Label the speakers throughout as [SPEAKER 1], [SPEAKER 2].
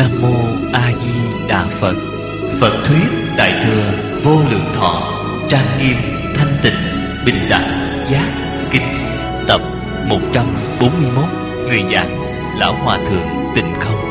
[SPEAKER 1] Nam Mô A Di Đà Phật. Phật thuyết Đại thừa Vô Lượng Thọ, trang nghiêm thanh tịnh bình đẳng giác kinh, tập 141. Người giảng Lão Hòa Thượng Tịnh Không.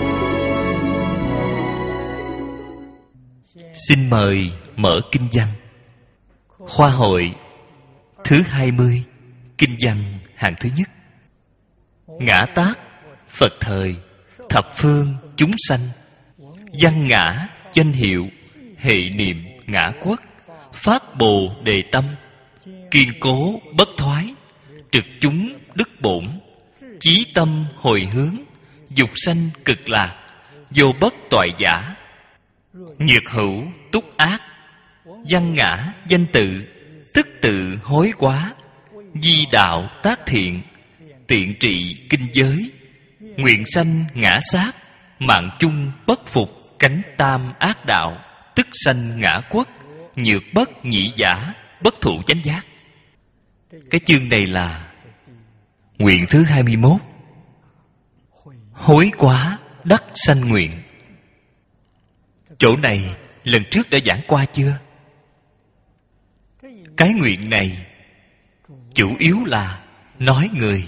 [SPEAKER 1] Xin mời mở kinh văn. Khoa hội thứ 20, kinh văn hạng thứ nhất. Ngã tác Phật thời, thập phương chúng sanh. Văn ngã danh hiệu, hệ niệm ngã quốc. Phát bồ đề tâm, kiên cố bất thoái. Trực chúng đức bổn, chí tâm hồi hướng. Dục sanh cực lạc, vô bất toại giả. Nhược hữu túc ác, văn ngã danh tự, tức tự hối quá. Di đạo tác thiện, tiện trị kinh giới. Nguyện sanh ngã sát, mạng chung bất phục. Cánh tam ác đạo, tức sanh ngã quốc. Nhược bất nhị giả, bất thụ chánh giác. Cái chương này là nguyện thứ 21. Hối quá đắc sanh nguyện. Chỗ này lần trước đã giảng qua chưa? Cái nguyện này chủ yếu là nói người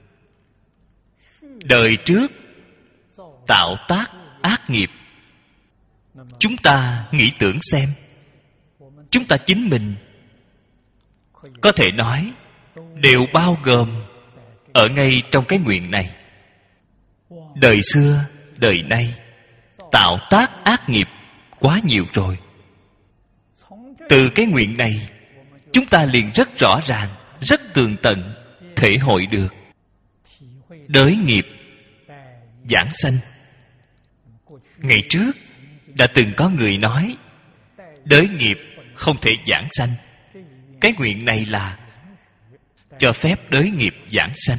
[SPEAKER 1] đời trước tạo tác ác nghiệp. Chúng ta nghĩ tưởng xem, chúng ta chính mình có thể nói đều bao gồm ở ngay trong cái nguyện này. Đời xưa, đời nay tạo tác ác nghiệp quá nhiều rồi. Từ cái nguyện này, chúng ta liền rất rõ ràng, rất tường tận thể hội được đới nghiệp giảng sanh. Ngày trước đã từng có người nói đới nghiệp không thể giảng sanh. Cái nguyện này là cho phép đới nghiệp giảng sanh.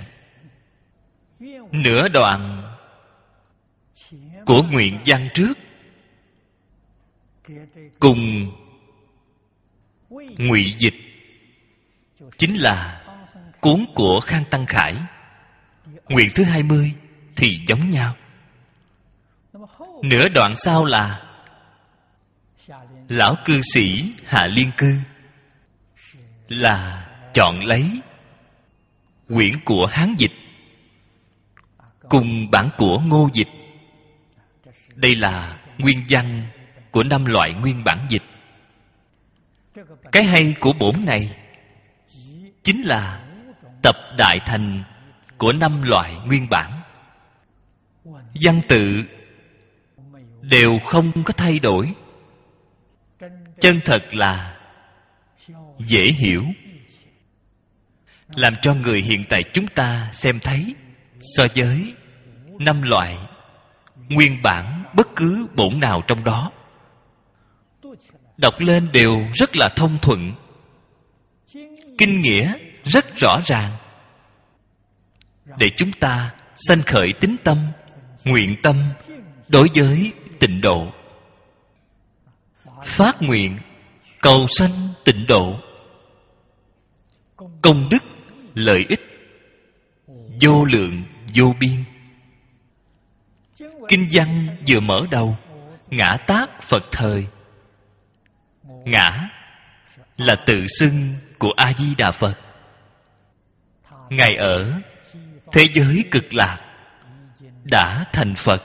[SPEAKER 1] Nửa đoạn của nguyện văn trước cùng ngụy dịch chính là cuốn của Khang Tăng Khải. Nguyện thứ 20 thì giống nhau. Nửa đoạn sau là lão cư sĩ Hạ Liên Cư, là chọn lấy quyển của Hán dịch cùng bản của Ngô dịch. Đây là nguyên văn của 5 loại nguyên bản dịch. Cái hay của bổn này chính là tập đại thành của 5 loại nguyên bản. Văn tự đều không có thay đổi. Chân thật là dễ hiểu, làm cho người hiện tại chúng ta xem thấy, so với 5 loại nguyên bản bất cứ bổn nào trong đó, đọc lên đều rất là thông thuận, kinh nghĩa rất rõ ràng, để chúng ta sanh khởi tín tâm, nguyện tâm đối với tịnh độ. Phát nguyện cầu sanh tịnh độ, công đức lợi ích vô lượng vô biên. Kinh văn vừa mở đầu, ngã tác Phật thời. Ngã là tự xưng của A Di Đà Phật. Ngài ở thế giới cực lạc đã thành Phật.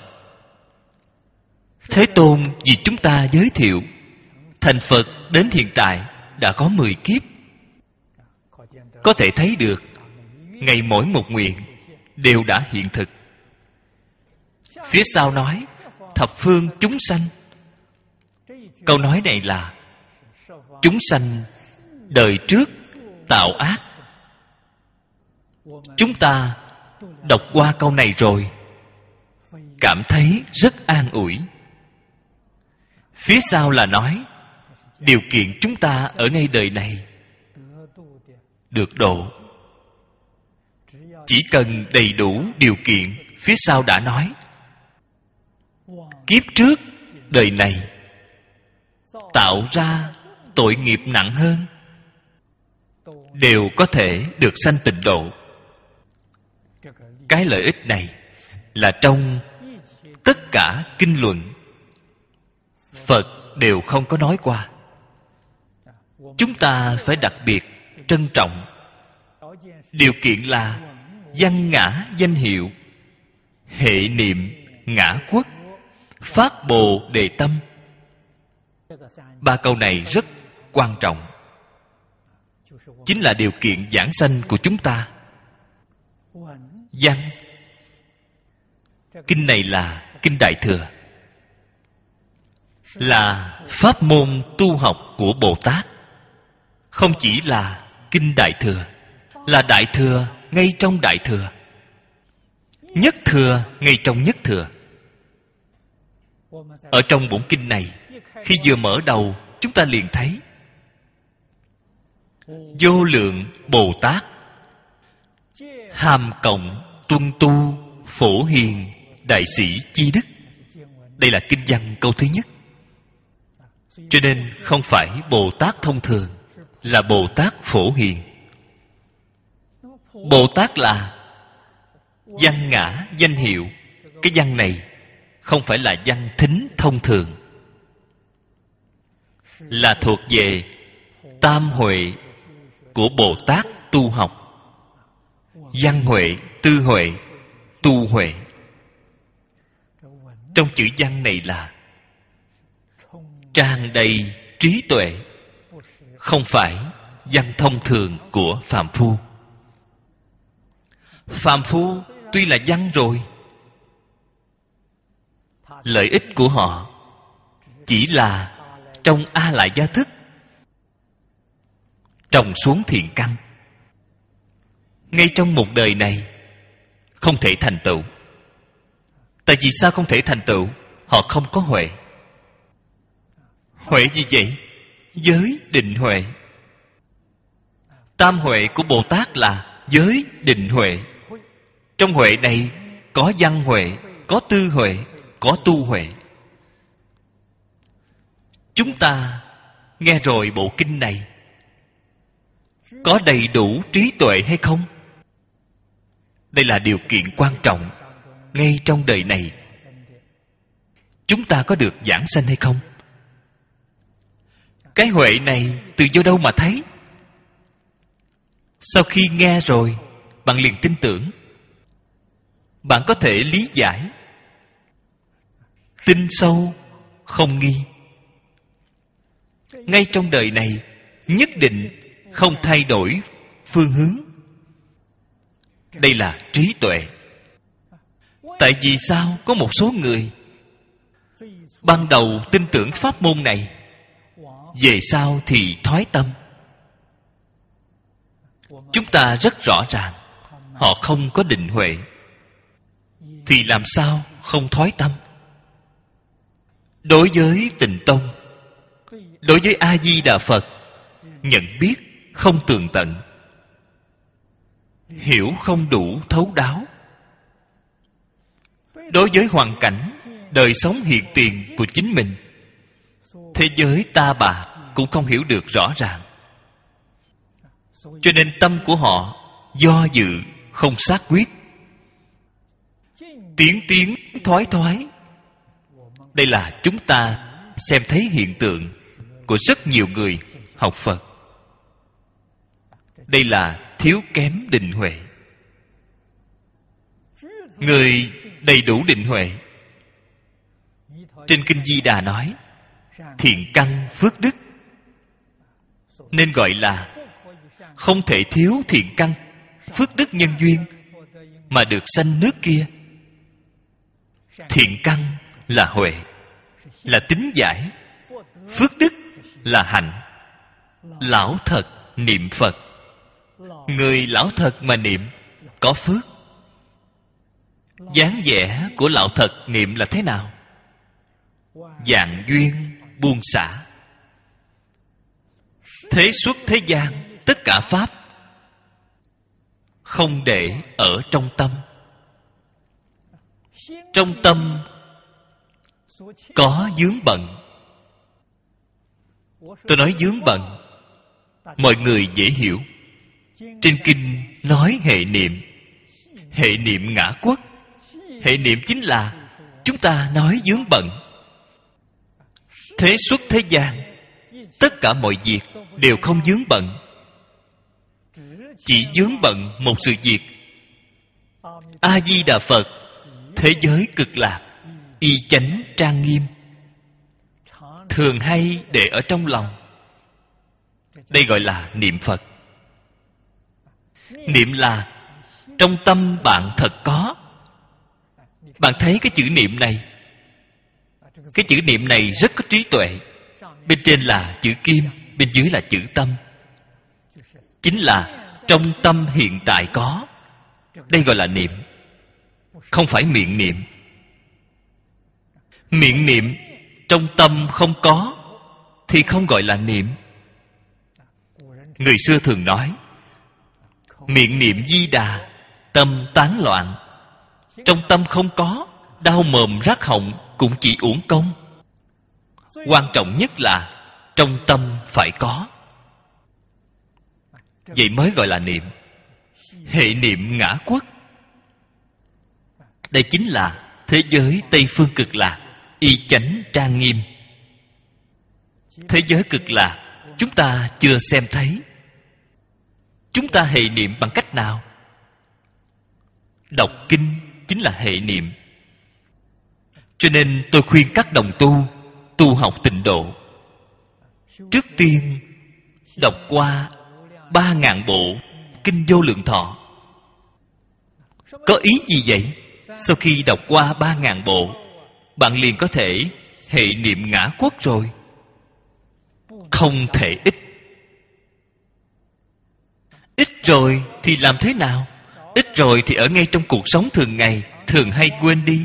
[SPEAKER 1] Thế Tôn vì chúng ta giới thiệu, thành Phật đến hiện tại đã có 10 kiếp. Có thể thấy được ngày mỗi một nguyện đều đã hiện thực. Phía sau nói thập phương chúng sanh. Câu nói này là chúng sanh đời trước tạo ác. Chúng ta đọc qua câu này rồi, cảm thấy rất an ủi. Phía sau là nói điều kiện chúng ta ở ngay đời này được độ. Chỉ cần đầy đủ điều kiện, phía sau đã nói kiếp trước đời này tạo ra tội nghiệp nặng hơn đều có thể được sanh tịnh độ. Cái lợi ích này là trong tất cả kinh luận Phật đều không có nói qua. Chúng ta phải đặc biệt trân trọng. Điều kiện là văn ngã danh hiệu, hệ niệm ngã quốc, phát bồ đề tâm. Ba câu này rất quan trọng, chính là điều kiện giảng sanh của chúng ta. Văn, kinh này là kinh Đại Thừa, là pháp môn tu học của Bồ Tát. Không chỉ là kinh Đại Thừa, là Đại Thừa ngay trong Đại Thừa, Nhất Thừa ngay trong Nhất Thừa. Ở trong bổn kinh này, khi vừa mở đầu, chúng ta liền thấy vô lượng Bồ Tát hàm cộng tuân tu phổ hiền đại sĩ chi đức. Đây là kinh văn câu thứ nhất. Cho nên không phải Bồ Tát thông thường, là Bồ Tát phổ hiền. Bồ Tát là văn ngã danh hiệu. Cái văn này không phải là văn thính thông thường, là thuộc về tam huệ của Bồ Tát tu học. Văn huệ, tư huệ, tu huệ. Trong chữ văn này là tràn đầy trí tuệ, không phải văn thông thường của phàm phu. Phàm phu tuy là văn rồi, lợi ích của họ chỉ là trong A Lại Gia thức trồng xuống thiện căn. Ngay trong một đời này không thể thành tựu. Tại vì sao không thể thành tựu? Họ không có huệ. Huệ gì vậy? Giới định huệ. Tam huệ của Bồ Tát là giới định huệ. Trong huệ này có văn huệ, có tư huệ, có tu huệ. Chúng ta nghe rồi bộ kinh này, có đầy đủ trí tuệ hay không? Đây là điều kiện quan trọng. Ngay trong đời này, chúng ta có được giảng sanh hay không? Cái huệ này từ do đâu mà thấy? Sau khi nghe rồi, bạn liền tin tưởng. Bạn có thể lý giải, tin sâu, không nghi. Ngay trong đời này, nhất định không thay đổi phương hướng. Đây là trí tuệ. Tại vì sao có một số người ban đầu tin tưởng pháp môn này, về sau thì thoái tâm? Chúng ta rất rõ ràng, họ không có định huệ, thì làm sao không thoái tâm? Đối với Tịnh Tông, đối với A Di Đà Phật, nhận biết không tường tận, hiểu không đủ thấu đáo. Đối với hoàn cảnh đời sống hiện tiền của chính mình, thế giới ta bà cũng không hiểu được rõ ràng. Cho nên tâm của họ do dự, không xác quyết, tiến thoái. Đây là chúng ta xem thấy hiện tượng của rất nhiều người học Phật. Đây là thiếu kém định huệ. Người đầy đủ định huệ, trên Kinh Di Đà nói thiện căn phước đức, nên gọi là không thể thiếu thiện căn phước đức nhân duyên mà được sanh nước kia. Thiện căn là huệ, là tín giải. Phước đức là hạnh. Lão thật niệm Phật. Người lão thật mà niệm có phước. Dáng vẻ của lão thật niệm là thế nào? Vạn duyên buông xả. Thế xuất thế gian, tất cả pháp không để ở trong tâm. Trong tâm có vướng bận. Tôi nói vướng bận, mọi người dễ hiểu. Trên kinh nói hệ niệm. Hệ niệm ngã quốc. Hệ niệm chính là chúng ta nói vướng bận. Thế xuất thế gian, tất cả mọi việc đều không vướng bận, chỉ vướng bận một sự việc. A Di Đà Phật, thế giới cực lạc, y chánh trang nghiêm, thường hay để ở trong lòng. Đây gọi là niệm Phật. Niệm là trong tâm bạn thật có. Bạn thấy cái chữ niệm này, cái chữ niệm này rất có trí tuệ. Bên trên là chữ kim, bên dưới là chữ tâm. Chính là trong tâm hiện tại có. Đây gọi là niệm, không phải miệng niệm. Miệng niệm trong tâm không có thì không gọi là niệm. Người xưa thường nói, miệng niệm Di Đà, tâm tán loạn. Trong tâm không có, đau mồm rát họng cũng chỉ uổng công. Quan trọng nhất là trong tâm phải có. Vậy mới gọi là niệm. Hệ niệm ngã quốc. Đây chính là thế giới Tây Phương Cực Lạc, y chánh trang nghiêm. Thế giới cực lạc chúng ta chưa xem thấy. Chúng ta hệ niệm bằng cách nào? Đọc kinh chính là hệ niệm. Cho nên tôi khuyên các đồng tu học tịnh độ, trước tiên đọc qua 3.000 bộ Kinh Vô Lượng Thọ. Có ý gì vậy? Sau khi đọc qua 3.000 bộ, bạn liền có thể hệ niệm ngã quốc rồi. Không thể ít. Ít rồi thì làm thế nào? Ít rồi thì ở ngay trong cuộc sống thường ngày, thường hay quên đi.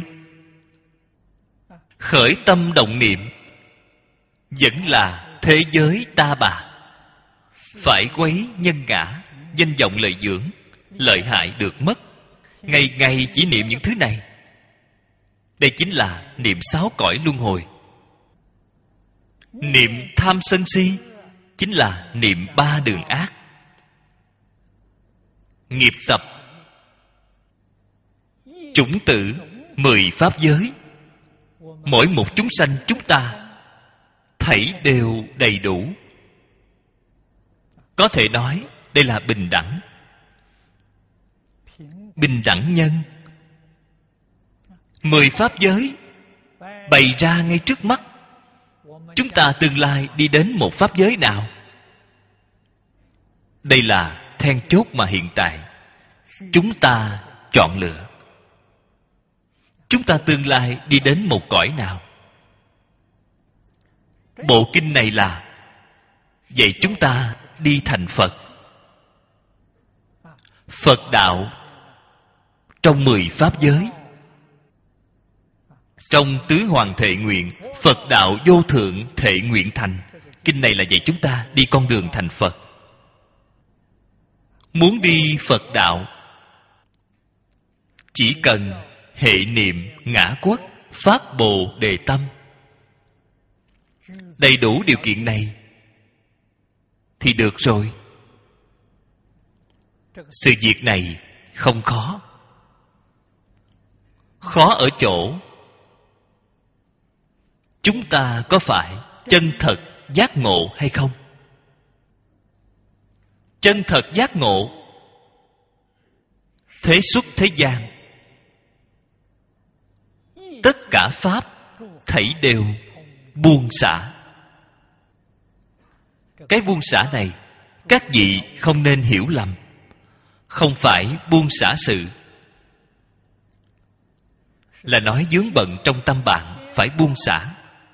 [SPEAKER 1] Khởi tâm động niệm vẫn là thế giới ta bà. Phải quấy nhân ngã, danh vọng lợi dưỡng, lợi hại được mất. Ngày ngày chỉ niệm những thứ này. Đây chính là niệm 6 cõi luân hồi. Niệm tham sân si chính là niệm 3 đường ác. Nghiệp tập, chủng tử, 10 pháp giới. Mỗi một chúng sanh chúng ta thảy đều đầy đủ. Có thể nói đây là bình đẳng. Bình đẳng nhân. 10 pháp giới bày ra ngay trước mắt. Chúng ta tương lai đi đến một pháp giới nào? Đây là then chốt mà hiện tại chúng ta chọn lựa. Chúng ta tương lai đi đến một cõi nào? Bộ kinh này là dạy chúng ta đi thành Phật. Phật đạo trong 10 pháp giới. Trong tứ hoàng thệ nguyện, Phật đạo vô thượng thệ nguyện thành. Kinh này là dạy chúng ta đi con đường thành Phật. Muốn đi Phật đạo, chỉ cần hệ niệm ngã quốc, phát bồ đề tâm. Đầy đủ điều kiện này thì được rồi. Sự việc này không khó. Khó ở chỗ chúng ta có phải chân thật giác ngộ hay không? Chân thật giác ngộ, thế xuất thế gian, tất cả pháp thảy đều buông xả. Cái buông xả này các vị không nên hiểu lầm. Không phải buông xả sự, là nói vướng bận trong tâm bạn phải buông xả.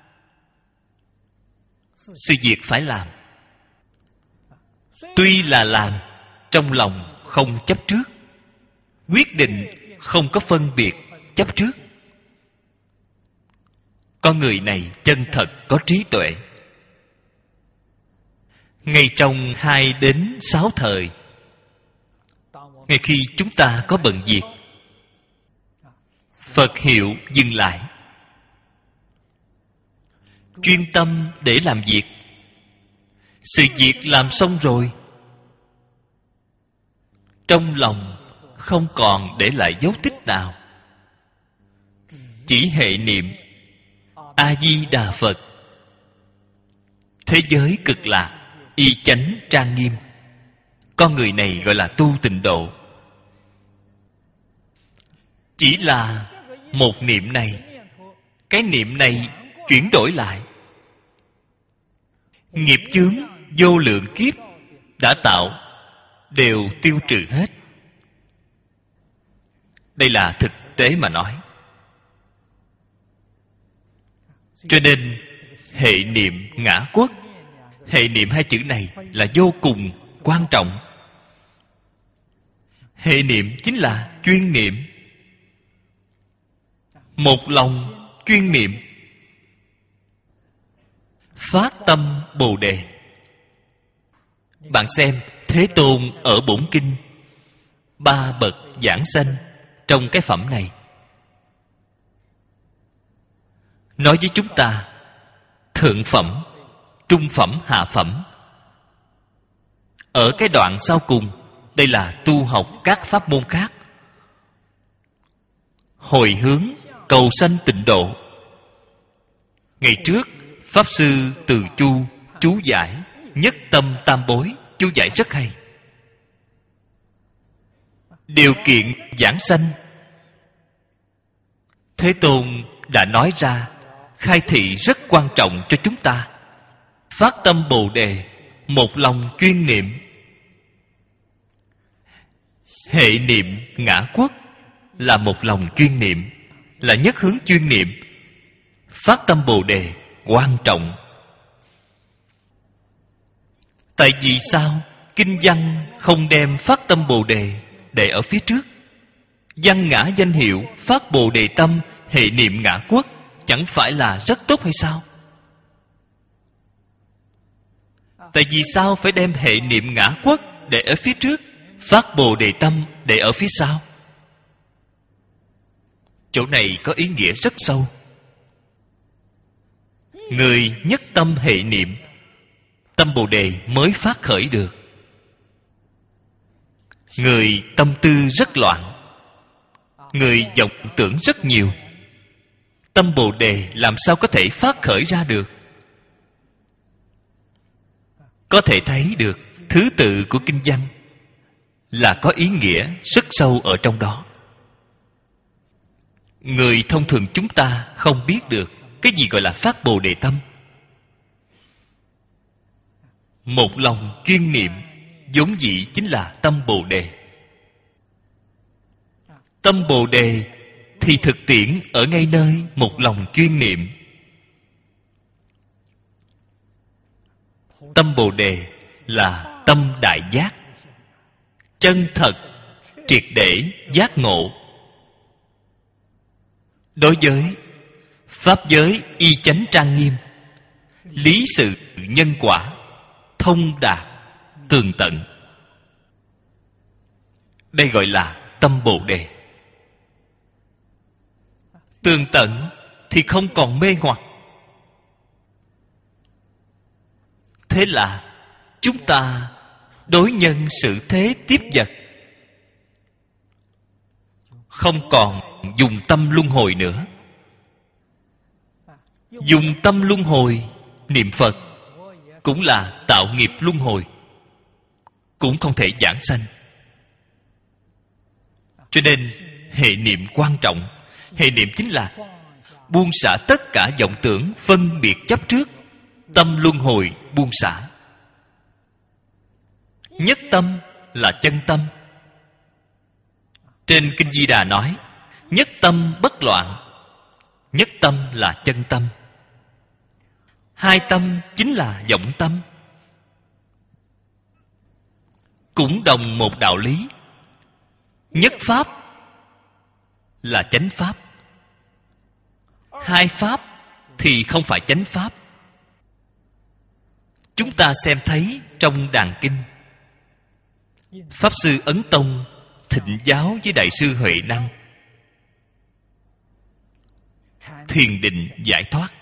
[SPEAKER 1] Sự việc phải làm, tuy là làm, trong lòng không chấp trước, quyết định không có phân biệt chấp trước. Con người này chân thật có trí tuệ. Ngay trong 2 đến 6 thời, ngay khi chúng ta có bận việc, Phật hiệu dừng lại, chuyên tâm để làm việc. Sự việc làm xong rồi, trong lòng không còn để lại dấu tích nào, chỉ hệ niệm A Di Đà Phật. Thế giới cực lạc, y chánh trang nghiêm. Con người này gọi là tu tịnh độ. Chỉ là một niệm này, cái niệm này chuyển đổi lại, nghiệp chướng vô lượng kiếp đã tạo đều tiêu trừ hết. Đây là thực tế mà nói. Cho nên hệ niệm ngã quốc, hệ niệm hai chữ này là vô cùng quan trọng. Hệ niệm chính là chuyên niệm, một lòng chuyên niệm, phát tâm Bồ Đề. Bạn xem Thế Tôn ở bổn kinh ba bậc giảng sanh trong cái phẩm này, nói với chúng ta thượng phẩm, trung phẩm, hạ phẩm. Ở cái đoạn sau cùng, đây là tu học các pháp môn khác, hồi hướng cầu sanh tịnh độ. Ngày trước Pháp Sư Từ Chu chú giải Nhất Tâm Tam Bối, chú giải rất hay. Điều kiện giảng sanh, Thế Tôn đã nói ra, khai thị rất quan trọng cho chúng ta. Phát tâm Bồ Đề, một lòng chuyên niệm. Hệ niệm ngã quốc là một lòng chuyên niệm, là nhất hướng chuyên niệm. Phát tâm Bồ Đề quan trọng. Tại vì sao kinh văn không đem phát tâm Bồ Đề để ở phía trước? Văn ngã danh hiệu phát Bồ Đề tâm, hệ niệm ngã quốc chẳng phải là rất tốt hay sao? Tại vì sao phải đem hệ niệm ngã quốc để ở phía trước, phát Bồ Đề tâm để ở phía sau? Chỗ này có ý nghĩa rất sâu. Người nhất tâm hệ niệm, tâm Bồ Đề mới phát khởi được. Người tâm tư rất loạn, người vọng tưởng rất nhiều, tâm Bồ Đề làm sao có thể phát khởi ra được? Có thể thấy được thứ tự của kinh văn là có ý nghĩa rất sâu ở trong đó. Người thông thường chúng ta không biết được cái gì gọi là phát Bồ Đề tâm. Một lòng chuyên niệm vốn dĩ chính là tâm Bồ Đề. Tâm Bồ Đề thì thực tiễn ở ngay nơi một lòng chuyên niệm. Tâm Bồ Đề là tâm đại giác, chân thật, triệt để giác ngộ. Đối với pháp giới y chánh trang nghiêm, lý sự nhân quả thông đạt tường tận, đây gọi là tâm Bồ Đề. Tường tận thì không còn mê hoặc. Thế là chúng ta đối nhân xử thế tiếp vật không còn dùng tâm luân hồi nữa. Dùng tâm luân hồi niệm Phật cũng là tạo nghiệp luân hồi, cũng không thể giảng sanh. Cho nên hệ niệm quan trọng. Hệ niệm chính là buông xả tất cả vọng tưởng phân biệt chấp trước, tâm luân hồi buông xả. Nhất tâm là chân tâm. Trên Kinh Di Đà nói nhất tâm bất loạn. Nhất tâm là chân tâm. Hai tâm chính là vọng tâm. Cũng đồng một đạo lý. Nhất pháp là chánh pháp, hai pháp thì không phải chánh pháp. Chúng ta xem thấy trong Đàn Kinh, Pháp Sư Ấn Tông thịnh giáo với Đại sư Huệ Năng, thiền định giải thoát.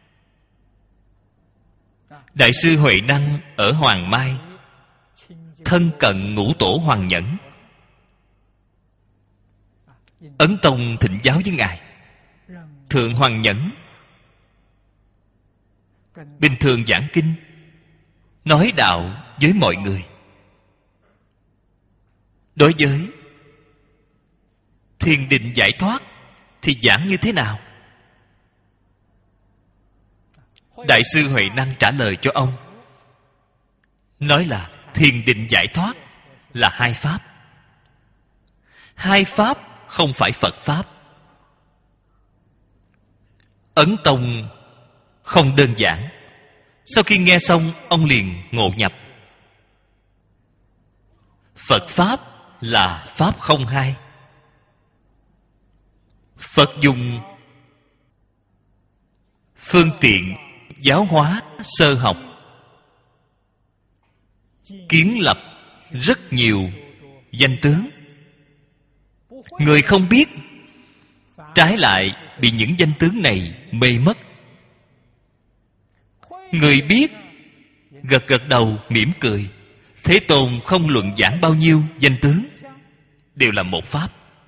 [SPEAKER 1] Đại sư Huệ Năng ở Hoàng Mai thân cận Ngũ Tổ Hoàng Nhẫn. Ấn Tông thịnh giáo với Ngài, Thượng Hoàng Nhẫn bình thường giảng kinh, nói đạo với mọi người. Đối với thiền định giải thoát thì giảng như thế nào? Đại sư Huệ Năng trả lời cho ông, nói là thiền định giải thoát là hai pháp. Hai pháp không phải Phật pháp. Ấn Tông không đơn giản. Sau khi nghe xong, ông liền ngộ nhập. Phật pháp là pháp không hai. Phật dùng phương tiện giáo hóa sơ học, kiến lập rất nhiều danh tướng. Người không biết, trái lại bị những danh tướng này mê mất. Người biết gật gật đầu mỉm cười. Thế Tôn không luận giảng bao nhiêu danh tướng, đều là một pháp.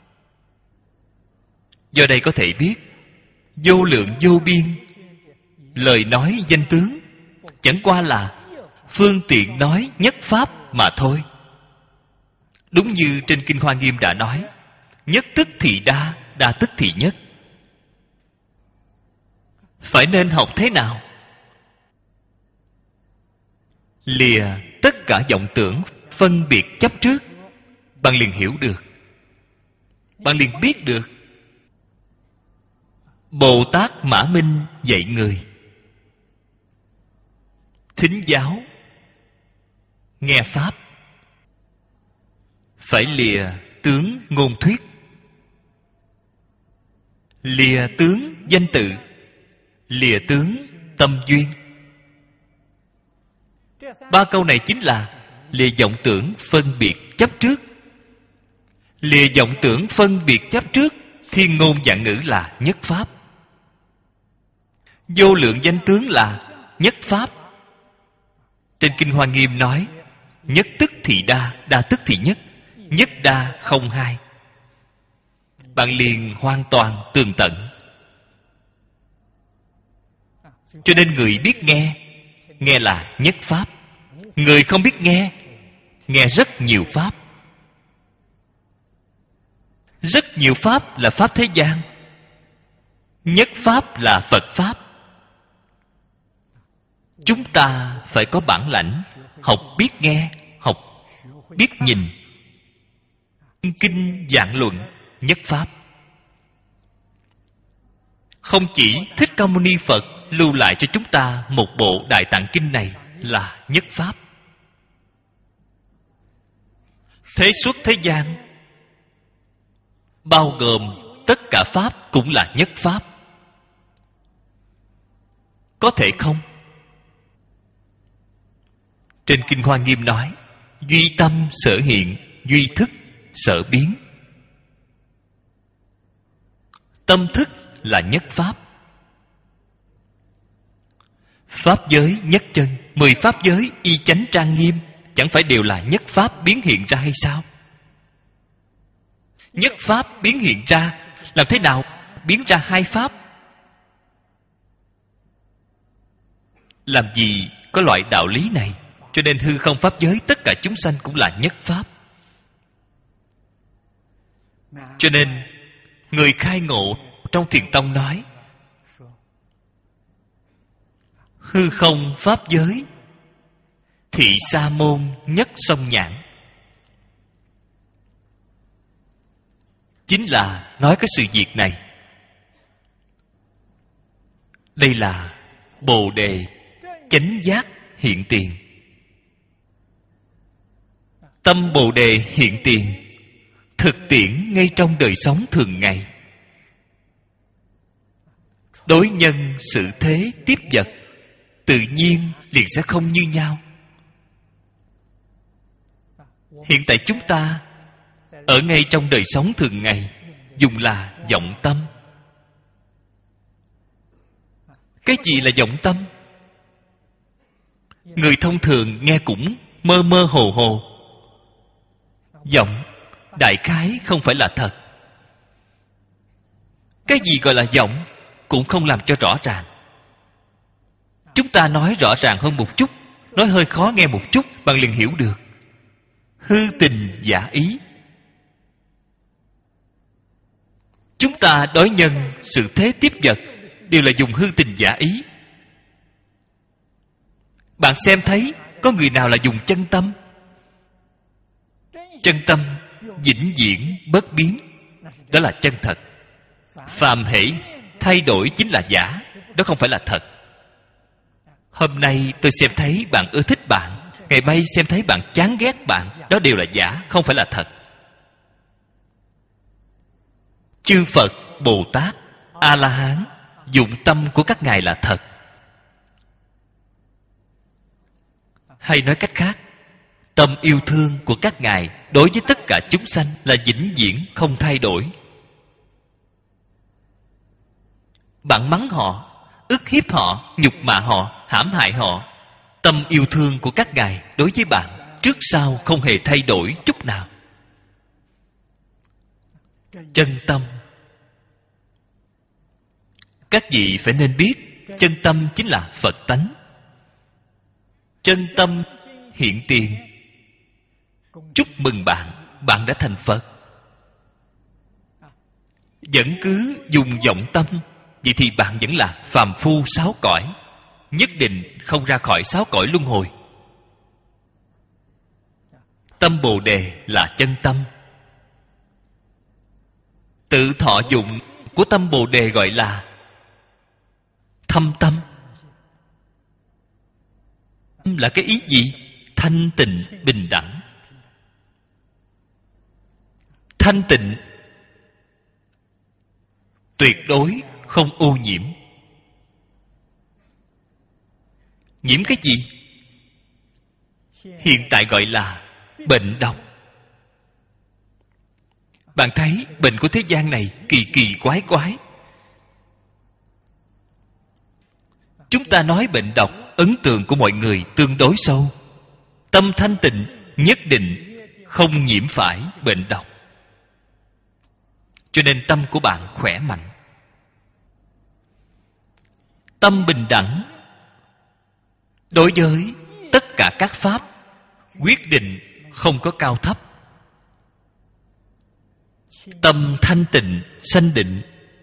[SPEAKER 1] Do đây có thể biết vô lượng vô biên lời nói danh tướng chẳng qua là phương tiện nói nhất pháp mà thôi. Đúng như trên Kinh Hoa Nghiêm đã nói, nhất tức thì đa, đa tức thì nhất. Phải nên học thế nào? Lìa tất cả vọng tưởng phân biệt chấp trước, bạn liền hiểu được, bạn liền biết được. Bồ Tát Mã Minh dạy người thính giáo, nghe pháp, phải lìa tướng ngôn thuyết, lìa tướng danh tự, lìa tướng tâm duyên. Ba câu này chính là lìa vọng tưởng phân biệt chấp trước. Lìa vọng tưởng phân biệt chấp trước, thiên ngôn vạn ngữ là nhất pháp. Vô lượng danh tướng là nhất pháp. Trên Kinh Hoa Nghiêm nói, nhất tức thì đa, đa tức thì nhất, nhất đa không hai. Bạn liền hoàn toàn tường tận. Cho nên người biết nghe, nghe là nhất pháp. Người không biết nghe, nghe rất nhiều pháp. Rất nhiều pháp là pháp thế gian, nhất pháp là Phật pháp. Chúng ta phải có bản lãnh, học biết nghe, học biết nhìn. Kinh Vạn Luận nhất pháp. Không chỉ Thích Ca Mâu Ni Phật lưu lại cho chúng ta một bộ Đại Tạng Kinh này là nhất pháp. Thế xuất thế gian bao gồm tất cả pháp cũng là nhất pháp. Có thể không? Trên Kinh Hoa Nghiêm nói, duy tâm sở hiện, duy thức sở biến. Tâm thức là nhất pháp. Pháp giới nhất chân, 10 pháp giới y chánh trang nghiêm, chẳng phải đều là nhất pháp biến hiện ra hay sao? Nhất pháp biến hiện ra, làm thế nào biến ra hai pháp? Làm gì có loại đạo lý này? Cho nên hư không pháp giới tất cả chúng sanh cũng là nhất pháp. Cho nên người khai ngộ trong Thiền Tông nói, hư không pháp giới thị sa môn nhất song nhãn. Chính là nói cái sự việc này. Đây là Bồ Đề chánh giác hiện tiền. Tâm Bồ Đề hiện tiền, thực tiễn ngay trong đời sống thường ngày. Đối nhân xử thế tiếp vật, tự nhiên liền sẽ không như nhau. Hiện tại chúng ta ở ngay trong đời sống thường ngày dùng là vọng tâm. Cái gì là vọng tâm? Người thông thường nghe cũng mơ mơ hồ hồ. Vọng đại khái không phải là thật. Cái gì gọi là vọng? cũng không làm cho rõ ràng. Chúng ta nói rõ ràng hơn một chút, nói hơi khó nghe một chút, bạn liền hiểu được. Hư tình giả ý. Chúng ta đối nhân sự thế tiếp vật đều là dùng hư tình giả ý. Bạn xem thấy có người nào là dùng chân tâm? Chân tâm vĩnh viễn bất biến, đó là chân thật. Phàm hễ thay đổi chính là giả, đó không phải là thật. Hôm nay tôi xem thấy bạn ưa thích bạn, ngày mai xem thấy bạn chán ghét bạn, đó đều là giả, không phải là thật. Chư Phật, Bồ Tát, A-la-hán dụng tâm của các ngài là thật. Hay nói cách khác, tâm yêu thương của các ngài đối với tất cả chúng sanh là vĩnh viễn không thay đổi. Bạn mắng họ, ức hiếp họ, nhục mạ họ, hãm hại họ, tâm yêu thương của các ngài đối với bạn trước sau không hề thay đổi chút nào. Chân tâm. Các vị phải nên biết, chân tâm chính là Phật tánh. Chân tâm hiện tiền. Chúc mừng bạn, bạn đã thành Phật. Vẫn cứ dùng vọng tâm, vậy thì bạn vẫn là phàm phu sáu cõi, nhất định không ra khỏi sáu cõi luân hồi. Tâm Bồ Đề là chân tâm. Tự thọ dụng của tâm Bồ Đề gọi là thâm tâm. Là cái ý gì? Thanh tịnh bình đẳng. Thanh tịnh tuyệt đối không ô nhiễm. Nhiễm cái gì? Hiện tại gọi là bệnh độc. Bạn thấy bệnh của thế gian này kỳ kỳ quái quái. Chúng ta nói bệnh độc, ấn tượng của mọi người tương đối sâu. Tâm thanh tịnh nhất định không nhiễm phải bệnh độc. Cho nên tâm của bạn khỏe mạnh. Tâm bình đẳng đối với tất cả các pháp quyết định không có cao thấp. Tâm thanh tịnh sanh định.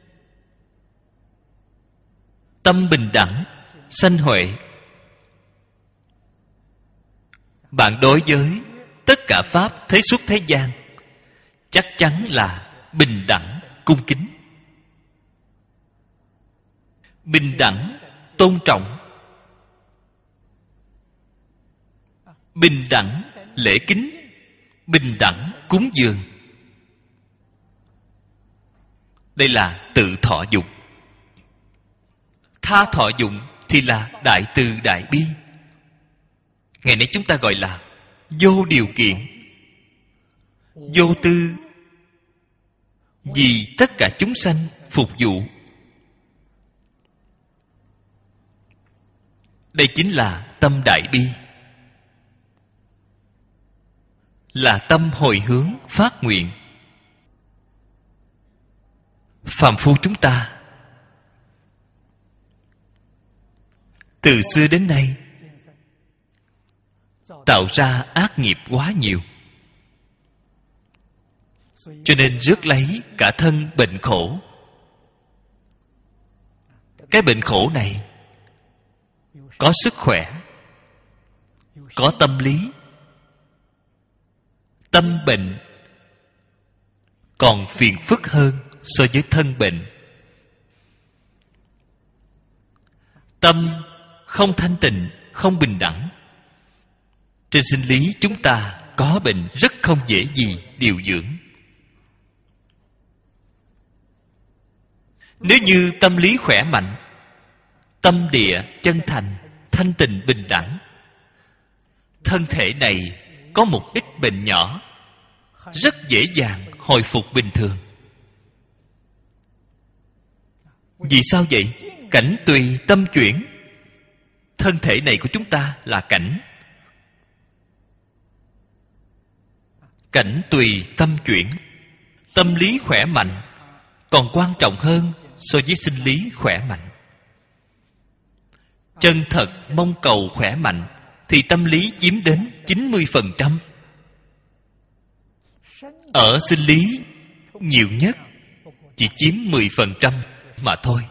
[SPEAKER 1] Tâm bình đẳng sanh huệ. Bạn đối với tất cả pháp thế xuất thế gian chắc chắn là bình đẳng cung kính. Bình đẳng tôn trọng. Bình đẳng lễ kính. Bình đẳng cúng dường. Đây là tự thọ dụng. Tha thọ dụng thì là đại từ đại bi. Ngày nay chúng ta gọi là vô điều kiện, vô tư, vì tất cả chúng sanh phục vụ. Đây chính là tâm đại bi, là tâm hồi hướng phát nguyện. Phàm phu chúng ta từ xưa đến nay tạo ra ác nghiệp quá nhiều, cho nên rước lấy cả thân bệnh khổ. Cái bệnh khổ này có sức khỏe, có tâm lý. Tâm bệnh còn phiền phức hơn so với thân bệnh. Tâm không thanh tịnh, không bình đẳng. Trên sinh lý chúng ta có bệnh rất không dễ gì điều dưỡng. Nếu như tâm lý khỏe mạnh, tâm địa chân thành, thanh tịnh bình đẳng, thân thể này có một ít bệnh nhỏ, rất dễ dàng hồi phục bình thường. Vì sao vậy? Cảnh tùy tâm chuyển. Thân thể này của chúng ta là cảnh. Cảnh tùy tâm chuyển. Tâm lý khỏe mạnh còn quan trọng hơn so với sinh lý khỏe mạnh. Chân thật mong cầu khỏe mạnh thì tâm lý chiếm đến 90%. Ở sinh lý nhiều nhất chỉ chiếm 10% mà thôi.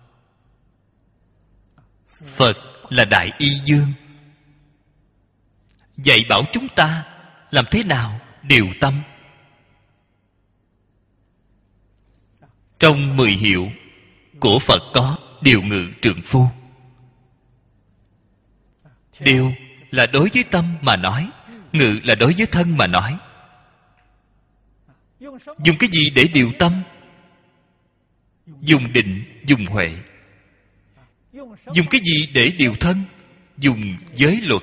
[SPEAKER 1] Phật là Đại Y Dương, dạy bảo chúng ta làm thế nào điều tâm. Trong 10 hiệu của Phật có điều ngự trượng phu. Điều là đối với tâm mà nói, ngự là đối với thân mà nói. Dùng cái gì để điều tâm? Dùng định, dùng huệ. Dùng cái gì để điều thân? Dùng giới luật.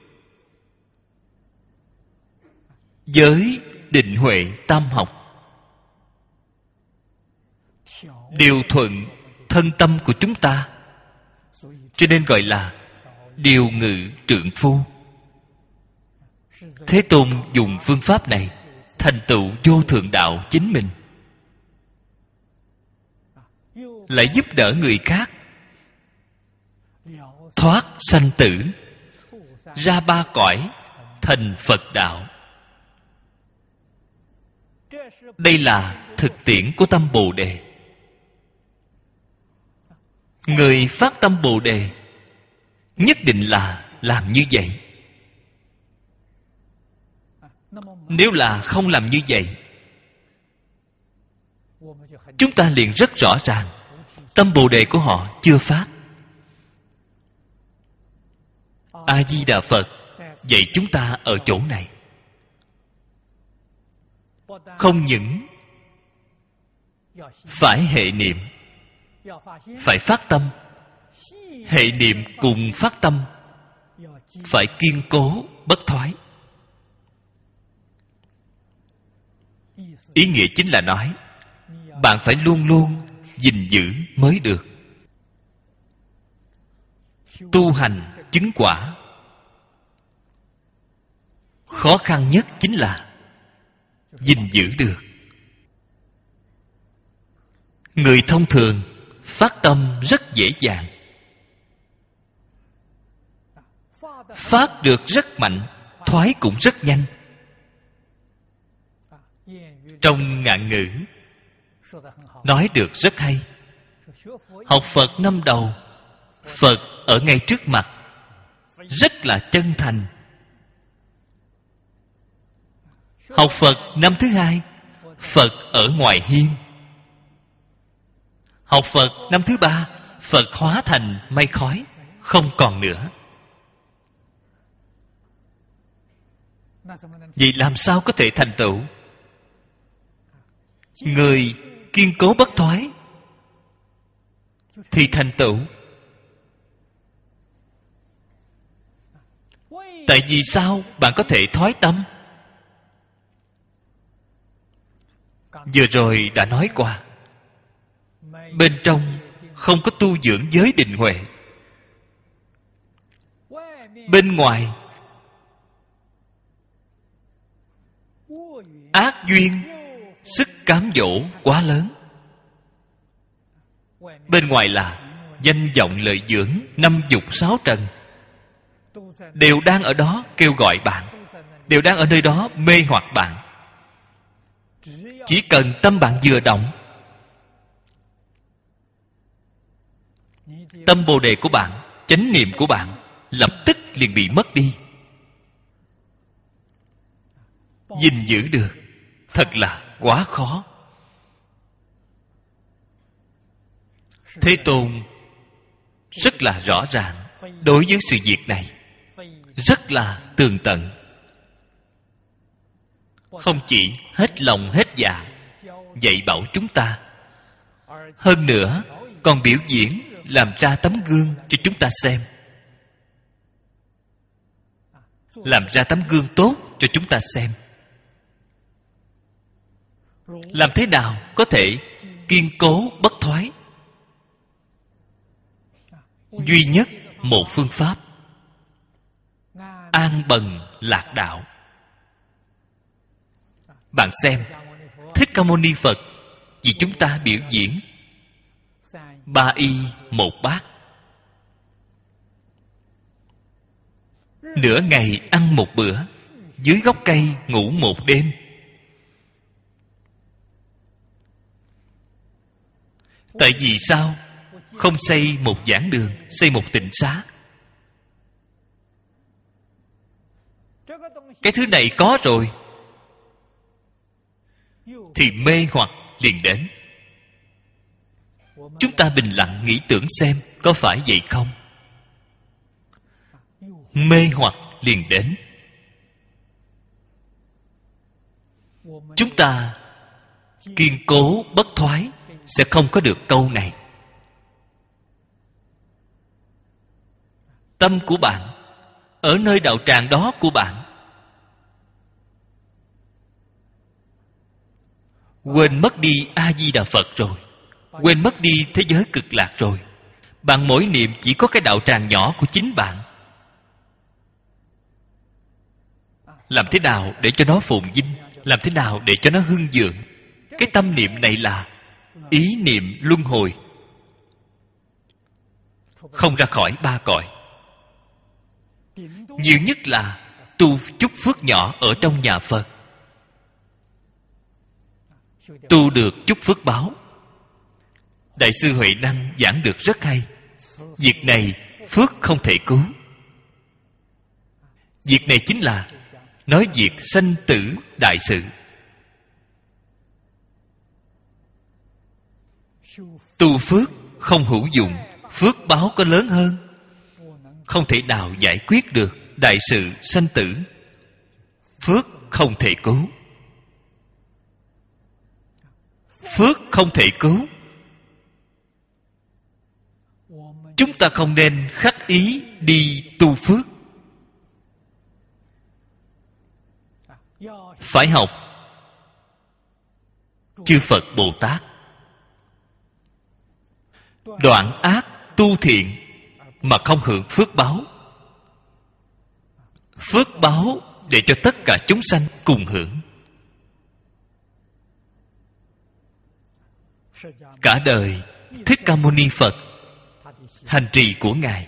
[SPEAKER 1] Giới, định, huệ, tam học điều thuận thân tâm của chúng ta, cho nên gọi là điều ngự trượng phu. Thế Tôn dùng phương pháp này thành tựu vô thượng đạo chính mình, lại giúp đỡ người khác thoát sanh tử, ra ba cõi, thành Phật đạo. Đây là thực tiễn của tâm Bồ Đề. Người phát tâm Bồ Đề nhất định là làm như vậy. Nếu là không làm như vậy, chúng ta liền rất rõ ràng tâm Bồ Đề của họ chưa phát. A Di Đà Phật dạy chúng ta ở chỗ này, không những phải hệ niệm, phải phát tâm. Hệ niệm cùng phát tâm phải kiên cố bất thoái. Ý nghĩa chính là nói bạn phải luôn luôn gìn giữ mới được. Tu hành chứng quả, khó khăn nhất chính là gìn giữ được. Người thông thường phát tâm rất dễ dàng, phát được rất mạnh, thoái cũng rất nhanh. Trong ngạn ngữ nói được rất hay. Học Phật năm đầu, Phật ở ngay trước mặt, rất là chân thành. Học Phật năm thứ hai, Phật ở ngoài hiên. Học Phật năm thứ ba, Phật hóa thành mây khói, không còn nữa. Vậy làm sao có thể thành tựu? Người kiên cố bất thoái thì thành tựu. Tại vì sao bạn có thể thoái tâm? Vừa rồi đã nói qua, bên trong không có tu dưỡng giới định huệ, bên ngoài ác duyên, sức cám dỗ quá lớn. Bên ngoài là danh vọng lợi dưỡng, năm dục sáu trần, đều đang ở đó kêu gọi bạn, đều đang ở nơi đó mê hoặc bạn. Chỉ cần tâm bạn vừa động, tâm Bồ Đề của bạn, chánh niệm của bạn lập tức liền bị mất đi. Gìn giữ được thật là quá khó. Thế Tôn rất là rõ ràng đối với sự việc này, rất là tường tận. Không chỉ hết lòng hết dạ dạy bảo chúng ta, hơn nữa còn biểu diễn làm ra tấm gương cho chúng ta xem, làm ra tấm gương tốt cho chúng ta xem. Làm thế nào có thể kiên cố bất thoái? Duy nhất một phương pháp: an bần lạc đạo. Bạn xem, Thích Ca Mâu Ni Phật vì chúng ta biểu diễn 3 y 1 bát. Nửa ngày ăn 1 bữa, dưới gốc cây ngủ 1 đêm. Tại vì sao không xây một giảng đường, xây một tịnh xá? Cái thứ này có rồi thì mê hoặc liền đến. Chúng ta bình lặng nghĩ tưởng xem có phải vậy không? Mê hoặc liền đến. Chúng ta kiên cố bất thoái sẽ không có được câu này. Tâm của bạn ở nơi đạo tràng đó của bạn, quên mất đi A Di Đà Phật rồi, quên mất đi thế giới cực lạc rồi. Bạn mỗi niệm chỉ có cái đạo tràng nhỏ của chính bạn. Làm thế nào để cho nó phồn vinh? Làm thế nào để cho nó hưng vượng? Cái tâm niệm này là ý niệm luân hồi, không ra khỏi 3 cõi. Nhiều nhất là tu chút phước nhỏ ở trong nhà Phật, tu được chút phước báo. Đại sư Huệ Năng giảng được rất hay. Việc này phước không thể cứu. Việc này chính là nói việc sanh tử đại sự. Tu phước không hữu dụng, phước báo có lớn hơn, không thể nào giải quyết được đại sự sanh tử. Phước không thể cứu. Phước không thể cứu. Chúng ta không nên khách ý đi tu phước. Phải học chư Phật Bồ Tát, đoạn ác tu thiện mà không hưởng phước báo. Phước báo để cho tất cả chúng sanh cùng hưởng. Cả đời Thích Ca Mâu Ni Phật hành trì của Ngài,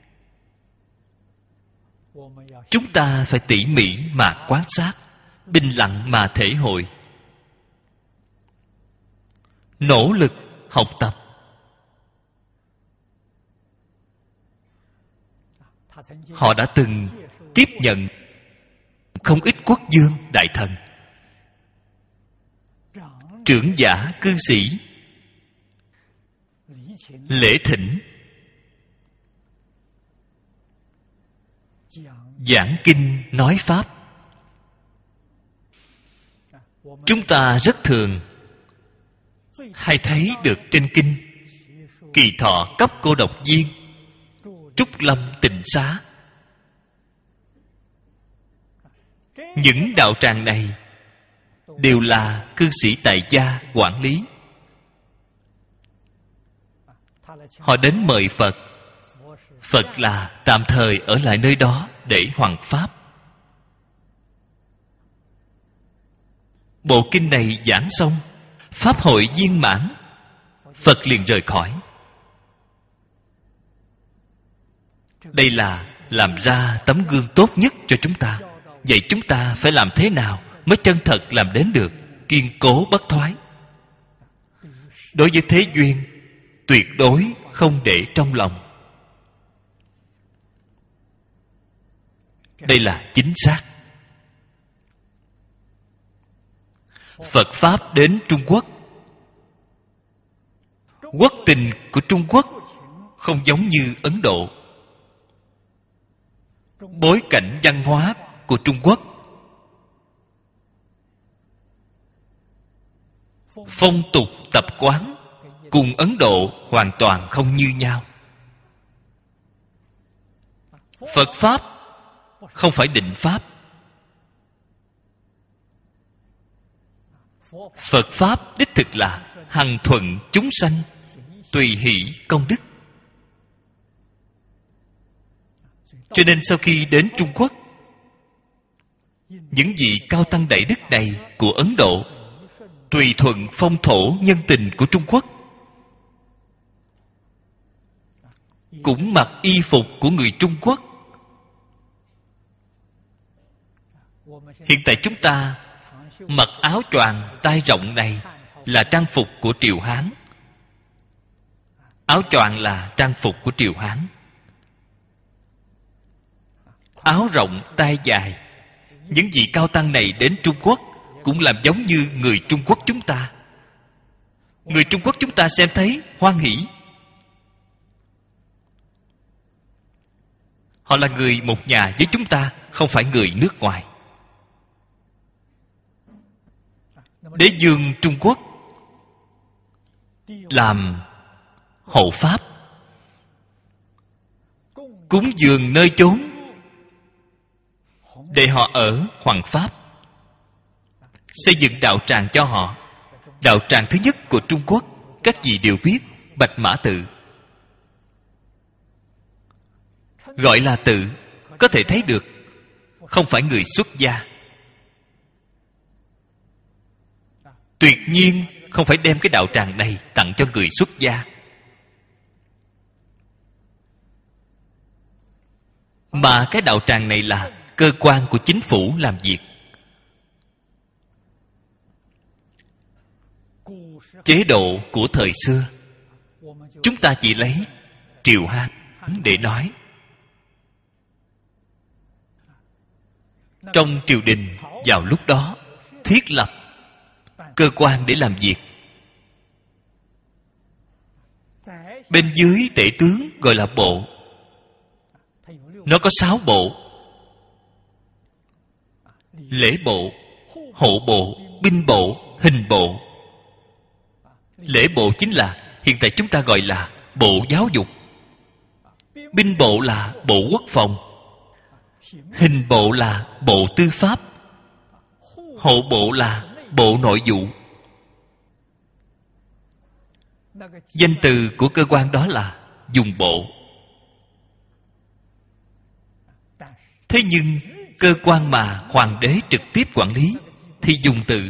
[SPEAKER 1] chúng ta phải tỉ mỉ mà quan sát, bình lặng mà thể hội, nỗ lực học tập. Họ đã từng tiếp nhận không ít quốc vương đại thần, trưởng giả cư sĩ lễ thỉnh, giảng kinh nói pháp. Chúng ta rất thường hay thấy được trên kinh Kỳ Thọ cấp cô độc viên, Trúc Lâm tịnh xá. Những đạo tràng này đều là cư sĩ tại gia quản lý. Họ đến mời Phật. Phật là tạm thời ở lại nơi đó để hoằng pháp. Bộ kinh này giảng xong, pháp hội viên mãn, Phật liền rời khỏi. Đây là làm ra tấm gương tốt nhất cho chúng ta. Vậy chúng ta phải làm thế nào mới chân thật làm đến được kiên cố bất thoái? Đối với thế duyên, tuyệt đối không để trong lòng. Đây là chính xác. Phật Pháp đến Trung Quốc. Quốc tình của Trung Quốc không giống như Ấn Độ. Bối cảnh văn hóa của Trung Quốc, phong tục tập quán cùng Ấn Độ hoàn toàn không như nhau. Phật Pháp không phải định Pháp. Phật Pháp đích thực là hằng thuận chúng sanh, tùy hỷ công đức. Cho nên sau khi đến Trung Quốc, những vị cao tăng đại đức này của Ấn Độ tùy thuận phong thổ nhân tình của Trung Quốc, cũng mặc y phục của người Trung Quốc. Hiện tại chúng ta mặc áo choàng tay rộng này là trang phục của Triều Hán. Áo choàng là trang phục của Triều Hán. Áo rộng tay dài, những vị cao tăng này đến Trung Quốc cũng làm giống như người Trung Quốc chúng ta. Người Trung Quốc chúng ta xem thấy hoan hỷ. Họ là người một nhà với chúng ta, không phải người nước ngoài. Đế vương Trung Quốc làm hộ pháp, cúng dường nơi chốn để họ ở hoằng pháp, xây dựng đạo tràng cho họ. Đạo tràng thứ nhất của Trung Quốc, các vị đều biết, Bạch Mã Tự. Gọi là tự, có thể thấy được không phải người xuất gia. Tuyệt nhiên không phải đem cái đạo tràng này tặng cho người xuất gia, mà cái đạo tràng này là cơ quan của chính phủ làm việc. Chế độ của thời xưa, chúng ta chỉ lấy Triều Hán để nói. Trong triều đình vào lúc đó thiết lập cơ quan để làm việc. Bên dưới tể tướng gọi là bộ. Nó có 6 bộ: lễ bộ, hộ bộ, binh bộ, hình bộ. Lễ bộ chính là hiện tại chúng ta gọi là bộ giáo dục. Binh bộ là bộ quốc phòng. Hình bộ là bộ tư pháp. Hộ bộ là bộ nội vụ. Danh từ của cơ quan đó là dùng bộ. Thế nhưng cơ quan mà hoàng đế trực tiếp quản lý thì dùng tự,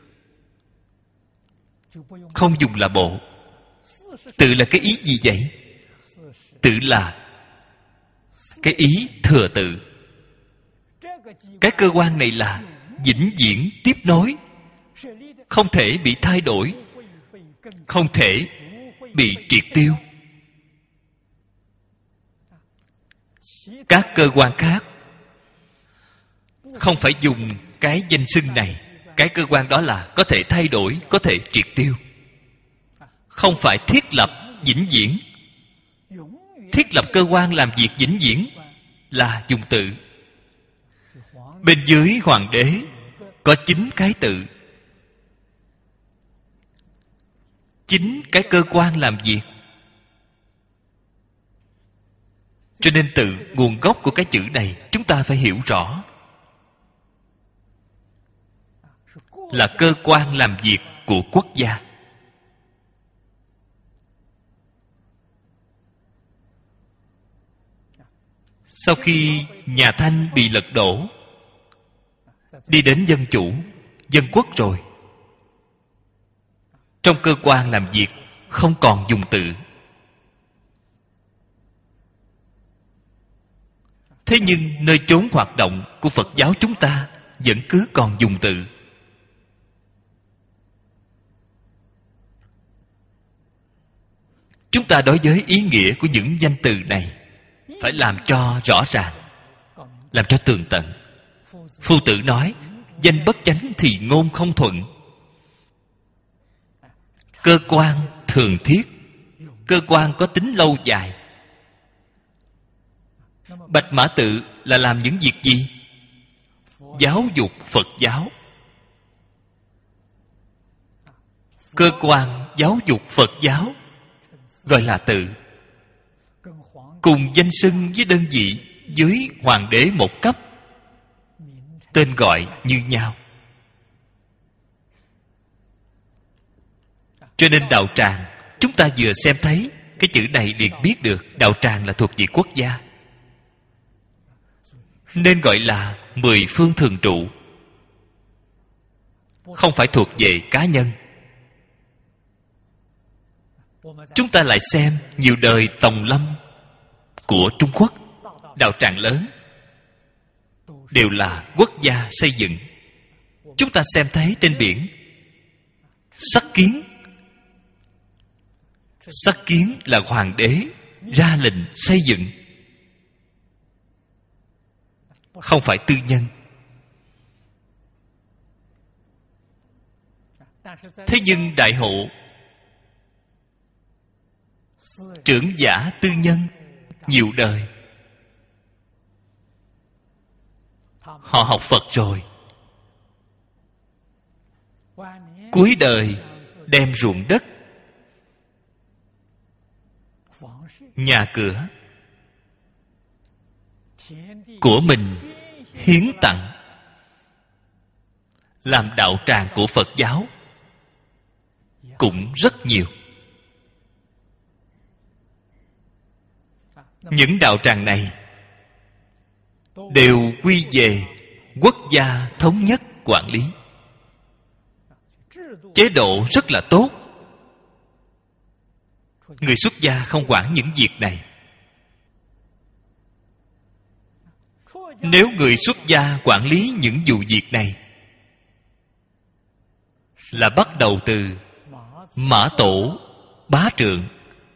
[SPEAKER 1] không dùng là bộ. Tự là cái ý gì vậy? Tự là cái ý thừa tự. Cái cơ quan này là vĩnh viễn tiếp nối, không thể bị thay đổi, không thể bị triệt tiêu. Các cơ quan khác không phải dùng cái danh xưng này. Cái cơ quan đó là có thể thay đổi, có thể triệt tiêu, không phải thiết lập vĩnh viễn. Thiết lập cơ quan làm việc vĩnh viễn là dùng tự. Bên dưới hoàng đế có 9 cái tự, 9 cái cơ quan làm việc. Cho nên tự, nguồn gốc của cái chữ này chúng ta phải hiểu rõ, là cơ quan làm việc của quốc gia. Sau khi nhà Thanh bị lật đổ, đi đến dân chủ, dân quốc rồi, trong cơ quan làm việc không còn dùng tự. Thế nhưng nơi chốn hoạt động của Phật giáo chúng ta vẫn cứ còn dùng tự. Chúng ta đối với ý nghĩa của những danh từ này phải làm cho rõ ràng, làm cho tường tận. Phu tử nói, danh bất chánh thì ngôn không thuận. Cơ quan thường thiết, cơ quan có tính lâu dài. Bạch Mã Tự là làm những việc gì? Giáo dục Phật giáo. Cơ quan giáo dục Phật giáo gọi là tự. Cùng danh xưng với đơn vị dưới hoàng đế một cấp, tên gọi như nhau. Cho nên đạo tràng, chúng ta vừa xem thấy cái chữ này liền biết được đạo tràng là thuộc về quốc gia, nên gọi là 10 phương thường trụ, không phải thuộc về cá nhân. Chúng ta lại xem nhiều đời tòng lâm của Trung Quốc, đạo tràng lớn đều là quốc gia xây dựng. Chúng ta xem thấy trên biển Sắc Kiến. Sắc Kiến là hoàng đế ra lệnh xây dựng, không phải tư nhân. Thế nhưng đại hộ trưởng giả tư nhân nhiều đời, họ học Phật rồi, cuối đời đem ruộng đất, nhà cửa của mình hiến tặng làm đạo tràng của Phật giáo cũng rất nhiều. Những đạo tràng này đều quy về quốc gia thống nhất quản lý. Chế độ rất là tốt. Người xuất gia không quản những việc này. Nếu người xuất gia quản lý những vụ việc này, là bắt đầu từ Mã Tổ, Bá Trượng.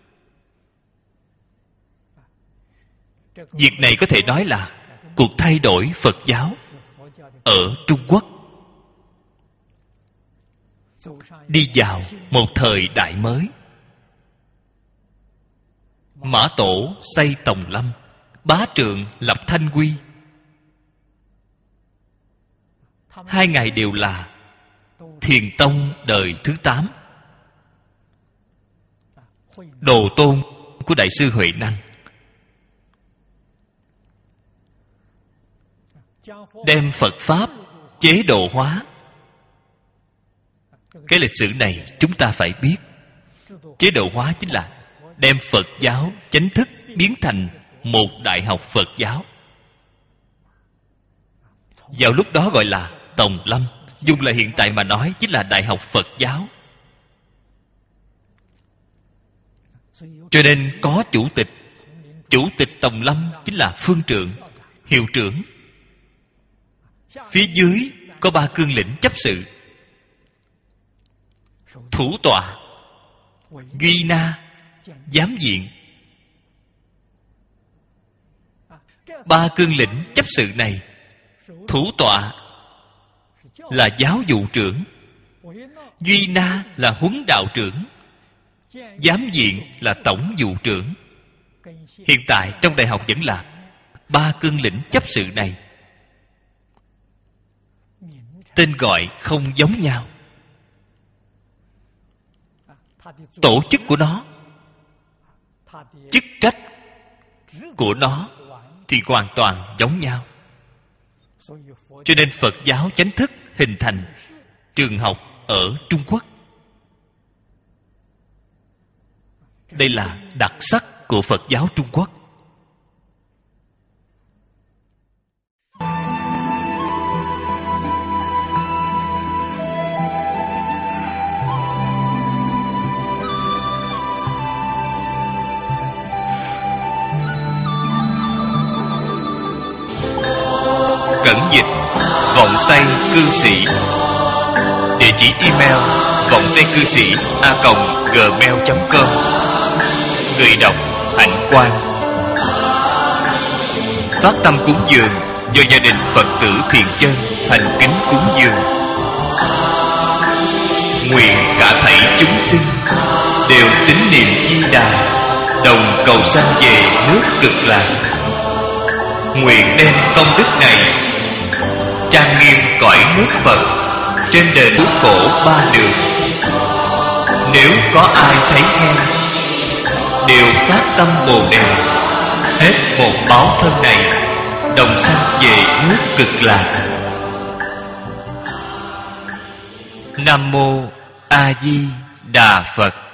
[SPEAKER 1] Việc này có thể nói là cuộc thay đổi Phật giáo ở Trung Quốc, đi vào một thời đại mới. Mã Tổ xây Tòng Lâm, Bá Trượng lập Thanh Quy. Hai ngài đều là Thiền Tông đời thứ 8, đồ tôn của Đại sư Huệ Năng. Đem Phật Pháp chế độ hóa. Cái lịch sử này chúng ta phải biết. Chế độ hóa chính là đem Phật giáo chánh thức biến thành một đại học Phật giáo. Vào lúc đó gọi là Tòng Lâm. Dùng lời hiện tại mà nói chính là đại học Phật giáo. Cho nên có chủ tịch. Chủ tịch Tòng Lâm chính là phương trượng, hiệu trưởng. Phía dưới có 3 cương lĩnh chấp sự: thủ tọa, duy na, giám viện. 3 cương lĩnh chấp sự này, thủ tọa là giáo vụ trưởng, duy na là huấn đạo trưởng, giám viện là tổng vụ trưởng. Hiện tại trong đại học vẫn là 3 cương lĩnh chấp sự này. Tên gọi không giống nhau, tổ chức của nó, chức trách của nó thì hoàn toàn giống nhau. Cho nên Phật giáo chánh thức hình thành trường học ở Trung Quốc. Đây là đặc sắc của Phật giáo Trung Quốc. Cẩn dịch vọng tây cư sĩ. Địa chỉ email vọng tây cư sĩ @gmail.com. Người đọc Hạnh Quang. Phát tâm cúng dường do gia đình Phật tử Thiện Chân thành kính cúng dường. Nguyện cả thảy chúng sinh đều tín niệm Di Đà, đồng cầu sanh về nước Cực Lạc. Nguyện đem công đức này trang nghiêm cõi nước Phật, trên đời cứu khổ 3 đường. Nếu có ai thấy nghe, đều phát tâm Bồ Đề, hết một báo thân này, đồng sanh về nước Cực Lạc. Nam mô A Di Đà Phật.